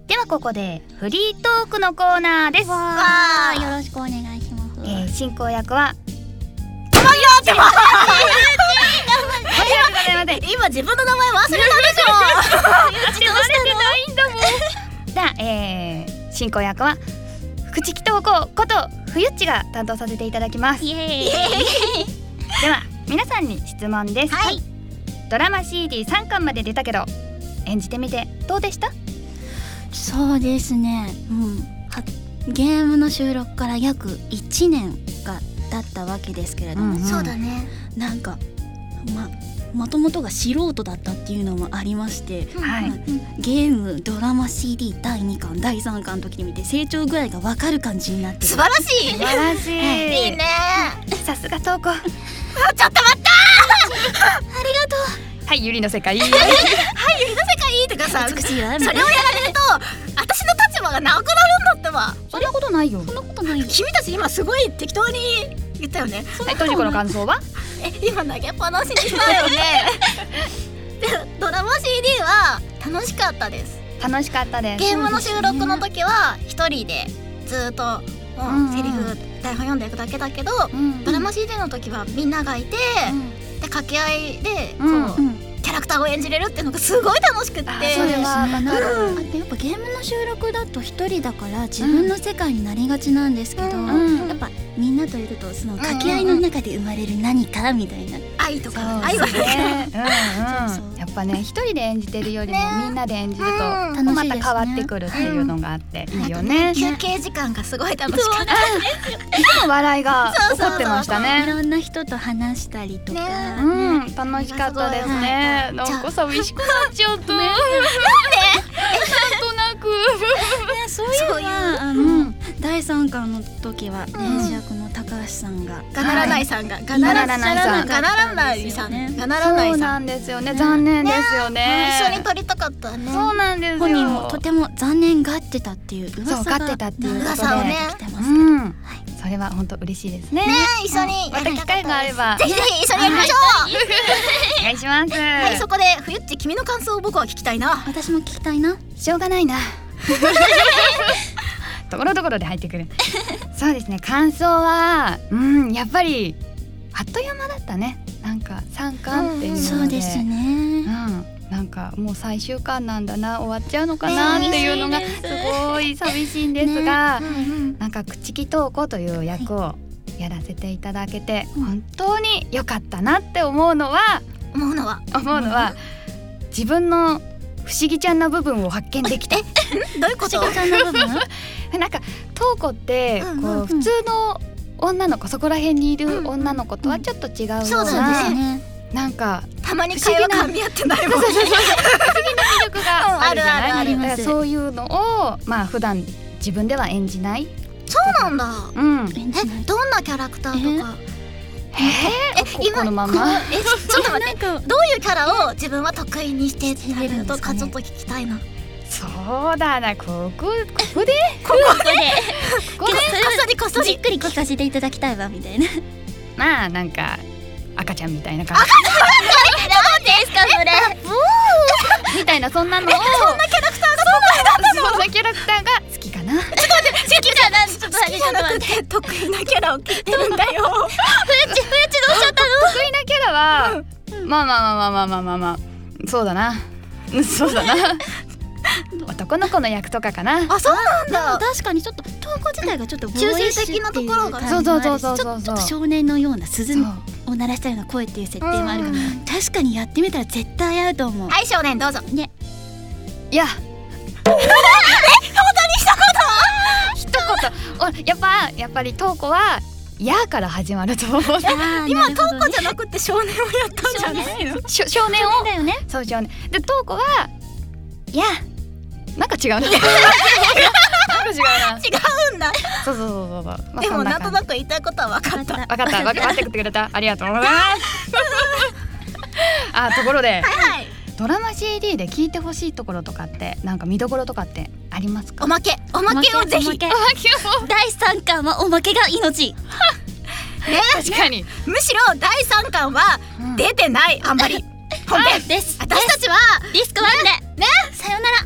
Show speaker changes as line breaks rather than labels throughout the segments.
ではここでフリートークのコーナーです。
わー、よろしくお願いします。
進行役は
待
って
今自分の名前忘れたでしょ
バレてないんだもん。じゃあ、進行役は福知登校ことふゆっちが担当させていただきます。
イエーイ
では皆さんに質問です。
はい。
ドラマ CD3 巻まで出たけど演じてみてどうでした？
そうですね、ゲームの収録から約1年が経ったわけですけれども、
そうだ
ね、なんかもともとが素人だったっていうのもありまして、ゲームドラマ CD 第2巻第3巻の時に見て成長ぐらいが分かる感じになってる。素晴らしい
素晴らしい、
いいね。
さすが登校。
ちょっと待ったありがとう。
はい、ゆりの世界。はい、
ゆりの世界とかさ、美しいわ。それをやられると私の立場がなくなるんだってば。
そんなことないよ。
そんなことないよ。君たち今すごい適当に言ったよね。
はい、とじこの感想は？
今投げっぱなしにしたよね。でドラマ CD は楽しかったです。
楽しかったです。
ゲームの収録の時は一人でずっとセリフ台本読んでいくだけだけど、ドラマ CD の時はみんながいて、で掛け合いでこうキャラクターを演じれるっていうのがすごい楽しくって。
それはわかる。
あとやっぱゲームの収録だと一人だから自分の世界になりがちなんですけど、やっぱみんなといるとその掛け合いの中で生まれる何かみたいな
愛とか
愛はね、
そう
やっぱね一人で演じてるよりもみんなで演じると
楽しいですね
また変わってくるっていうのがあっていいよね。
休憩時間がすごい楽しかった。
いつも笑いが起こってました
い
ね。
ろんな人と話したりとか、
楽しかったですね。なんか寂しくなっちゃった。なんとなく。
そういうのは第3巻の時は電子役の高橋さんが
がならないさんががならないさんがならないさん。
そうなんですよね。残念ですよね。
一緒に撮りたかったね。
そうなんですよ。
本人もとても残念がってたっていう
そうがってたっていうことで
噂をね
来てますけど、
それは本当嬉しいですね。
一緒に
また機会があれば
ぜひぜひ一緒にやりましょう。
お願いします。
はい、そこでふゆっち君の感想を僕は聞きたいな。
私も聞きたいな。
しょうがないな。ところどころで入ってくる。そうですね。感想はやっぱりあっという間だったね。なんか3巻っていうので、
そうですね。
なんかもう最終巻なんだな、終わっちゃうのかなっていうのがすごい寂しいんですが、なんか朽木登校という役をやらせていただけて本当に良かったなって思うのは自分の不思議ちゃんな部分を発見できた。
どういうこと？
不思議ちゃんな部分？
なんか登校ってこう普通の女の子、そこら辺にいる女の子とはちょっと違うよう
そう
な、
ね。
なんか
たまに会話噛み合ってないもんね。
不思議な魅力があるじゃない？
あります。
だからそういうのを普段自分では演じない。
そうなんだ。
演じない。
どんなキャラクターとか？
このまま。
ちょっと待って。どういうキャラを自分は得意にしてるとかちょっと聞きたいな。
そうだな、ここで
それ
こっそり
じっくり聞かせていただきたいわみたいな。
なんか赤ちゃんみたいな感じ
何ですかそれ。
みたいな、そんなのをそんなキャラクターが好きかな。
好きじゃない。ちょっと待って。得意なキャラを聞いてるんだよ。ふゆちどうしちゃったの？
得意なキャラはまあそうだな男の子の役とかかな。
あ、そうなんだ。
確かにちょっと投稿自体がちょっと
中性的なところが、
そう
ちょっと少年のような鈴を鳴らしたような声っていう設定もあるから、確かにやってみたら絶対合うと思う。
はい少年どうぞ。
ね。
いや
本当に
一言やっぱり登校はやから始まると思う。
今登校じゃなくて少年をやったんじゃないの？
少年を
だよね。
そう少年で登校はいやなんか違うな。なんか違うな。
違うんだ。
そう。
でもなんとなく言いたいことは分かった。
分かってくれた。ありがとうございます。ところで、ドラマ CD で聞いてほしいところとかってなんか見どころとかってありますか？
おまけをぜひ。
第3巻はおまけが命。
確かに。
むしろ第3巻は出てない、あんまり。本編
です。
私たちは
リスクワンでね。さよなら。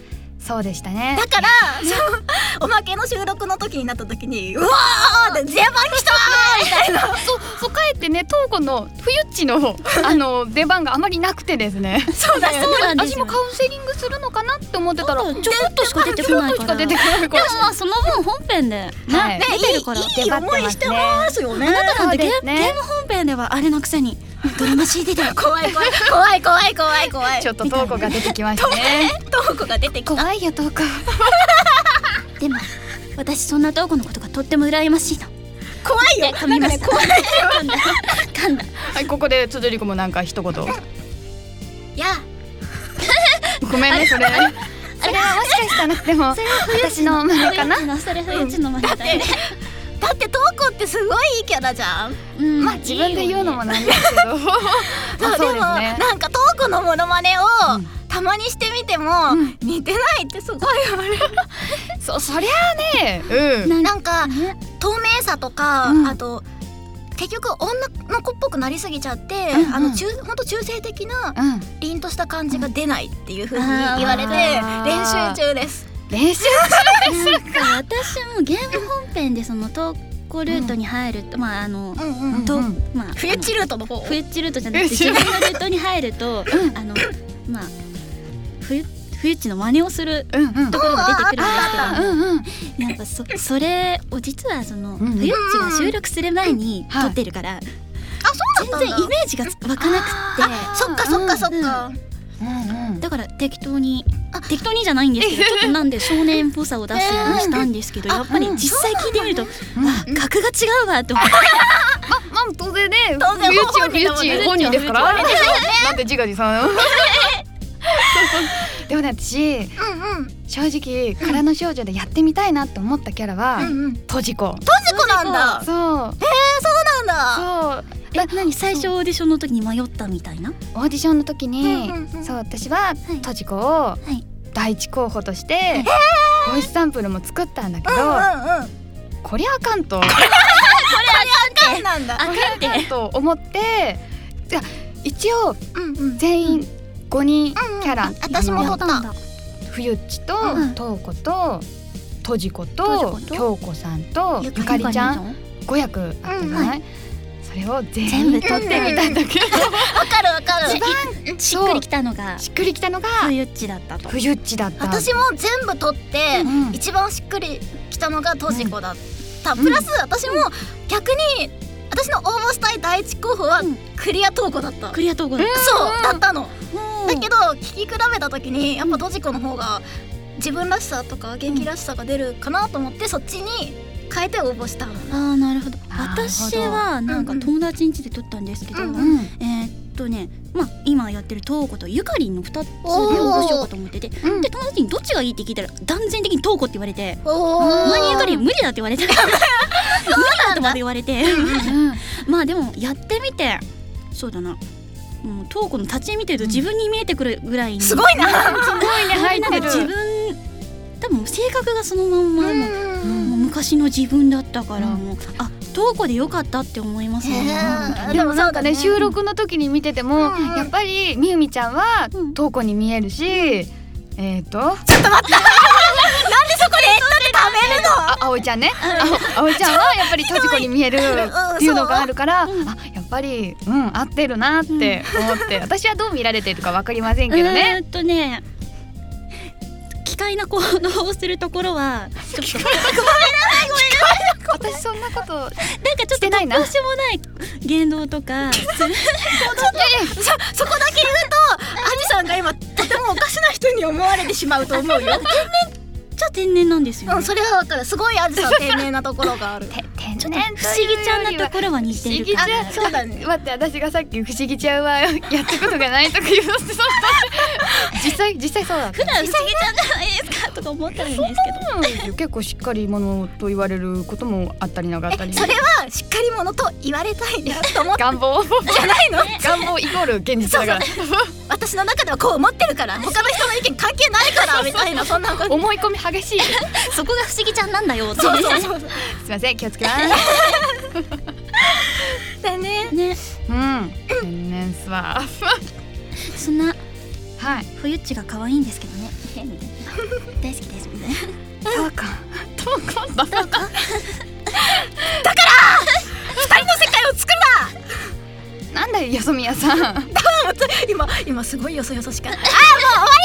そうでしたね。
だからそうおまけの収録の時になった時にうわーって出番来たーみたいな
そうかえってね、トーコの冬っちの出番があまりなくてですね。
そうだよね。
そうなんですよ。
私もカウンセリングするのかなって思ってたら、
ちょこっとしか出てこないから。
出てこないから
でもまあその分本編で
はい
ね出てるから。
いい思いしてますよね。
あなたなんてゲ
そうですね
ーム本編ではあれのくせにドラマ CD で
怖い
ちょっとトーコが出てきましたね。
トーコが出てきた。
怖いよトーコ。
でも私そんなトーコのことがとっても羨ましいの。
怖いよ。
噛みました。
怖いよ。
噛んだ。
はい、ここでつづりこもなんか一言。
いや
ごめんね、それはもしかしたらでも私の真似かな。
それ冬っちの真似だよね。
だってトーコってすごいいいキャラじゃん。
まあ自分で言うのもなんですけど。
そう
そう
でも
ですね。
なんかトーコのモノマネをたまにしてみても似てないってすごい言われる。
そりゃあね、
なんか透明さとか、
うん
あと結局女の子っぽくなりすぎちゃって、
うんうん
ほんと中性的な凛とした感じが出ないっていう風に言われて
あー
練習中です。
練習
なんか私もゲーム本編でそのトーコルートに入ると、まあとまあ
冬チルートの方。
冬っちルートじゃなくて自分のルートに入るとまあ冬っちの真似をするところが出てくるんですけど、なんかそれを実はその冬っちが収録する前に撮ってるから全然イメージが湧かなくって
そっかそっかそっか。
だから適当にじゃないんですけどちょっとなんで少年っぽさを出すようにしたんですけどやっぱり実際聞いてみると格が違うわって思って
まあ当然ね、
当然
冬っち本人ですから。なんで自画自賛。でもね、私正直空の少女でやってみたいなって思ったキャラはトジコ。
トジコなんだ。
そう
そうなんだ。
そう
何最初オーディションの時に迷ったみたいな。
オーディションの時に
うん
そう私はトジコを
い
第一候補としてボイスサンプルも作ったんだけど、こりゃあかんと
なんだ。
あかんって
と思って一応全員5人キャラ、
私も撮った。
冬っちと
うん
トウコとトジコと
トジコと
京子さんとゆかりちゃん5役あったじゃない。それを全部撮ってみたんだけど、
わかるわかる。
しっくりきたのが
しっくりきたのが
冬っちだったと。
冬っちだった。
私も全部撮って
うん
一番しっくりきたのがトジコだった。プラス私も逆に私の応募したい第一候補はクリアトーコだった。
クリアトーコだっ
そうだったの。
た。
だけど聞き比べた時にやっぱトジコの方が自分らしさとか元気らしさが出るかなと思ってそっちに変えて応募したの。
ああなるほど。
なるほど
私はなんか友達ん家で撮ったんですけど、まあ今やってるトーコとゆかりんの2つで応募しようかと思ってて、で友達にどっちがいいって聞いたら断然的にトーコって言われて、前にゆかりん無理だって言われて、無理だとまで言われて、まあでもやってみてそうだな。もうトーコの立ち絵見てると自分に見えてくるぐらいに
すごいな。
すごいね入ってる。
自分多分性格がそのまんまもう昔の自分だったからもうトーコでよかったって思いますね。
でもなんかね収録の時に見ててもやっぱりみゆみちゃんはトウコに見えるし、
ちょっと待った。なんでそこで食べるの？
葵ちゃんね、葵ちゃんはやっぱりトジコに見えるっていうのがあるからやっぱり合ってるなって思って私はどう見られてるかわかりませんけどね。
奇怪な行動をするところはちょっと
私そんなこと
なんかちょっと
してないな
どうしようもない言動とかする
そこだけ言うとアジさんが今とてもおかしな人に思われてしまうと思うよ。
ちゃ天然なんですよね。
それはわかる。すごいアジさん天然なところがある。
天
ちょっと不思議ちゃんなところは似てるかな。
そうだね。
待って私がさっき不思議ちゃんはやったことがないとか言うのって実際そうだった。
普段不思議ちゃんじゃないですかとか思ったらいいんですけど、
結構しっかり者と言われることもあったりなかったり。
それはしっかり者と言われたいなと思って
願望
じゃないの？
願望イコール現実だから
私の中ではこう思ってるから他の人の意見関係ないからみたいなそんなこと
思い込み激しい。
そこが不思議ちゃんなんだよ。
そう
すいません気をつけます。
だね。
ね、
天然すわ。
そんな
はい、
冬っちが可愛いんですけどねみたいな大好きですみたいな
そうか
だから二人の世界を作る
なんだよよそみやさん
な今すごいよそよそしかった。もう終わ